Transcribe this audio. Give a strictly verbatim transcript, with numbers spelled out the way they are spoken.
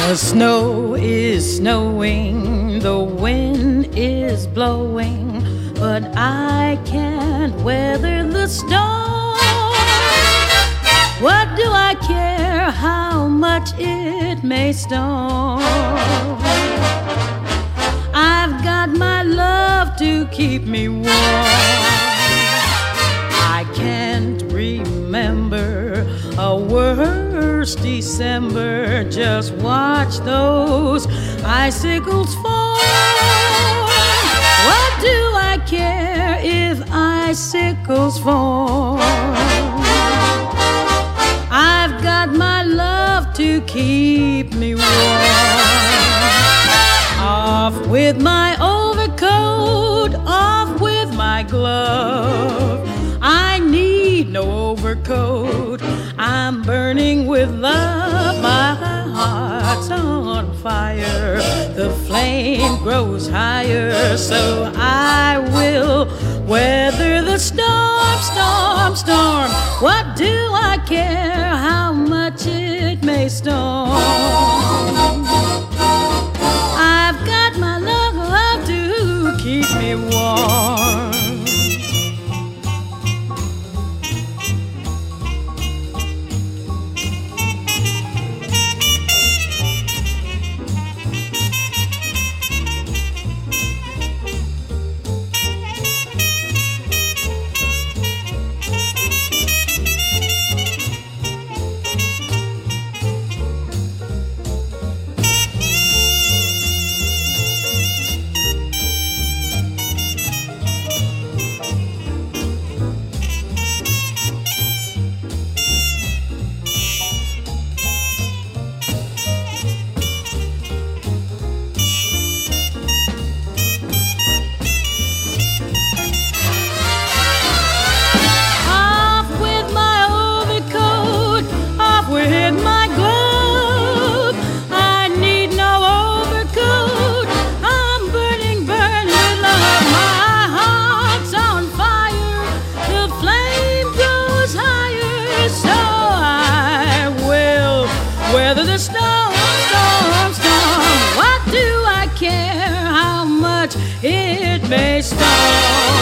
The snow is snowing, the wind is blowing, but I can't weather the storm. What do I care how much it may storm? I've got my love to keep me warm. I can't remember a worse December. Just watch those icicles fall. What do I care if icicles fall? I've got my love to keep me warm. Off with my overcoat, off with my glove. I need no overcoat, I'm burning with love. My heart's on fire, the flame grows higher, so I will weather the storm, storm, storm. What do I care how much it may storm? I've got my love to keep me warm. Weather the storm, storm, storm. What do I care how much it may storm?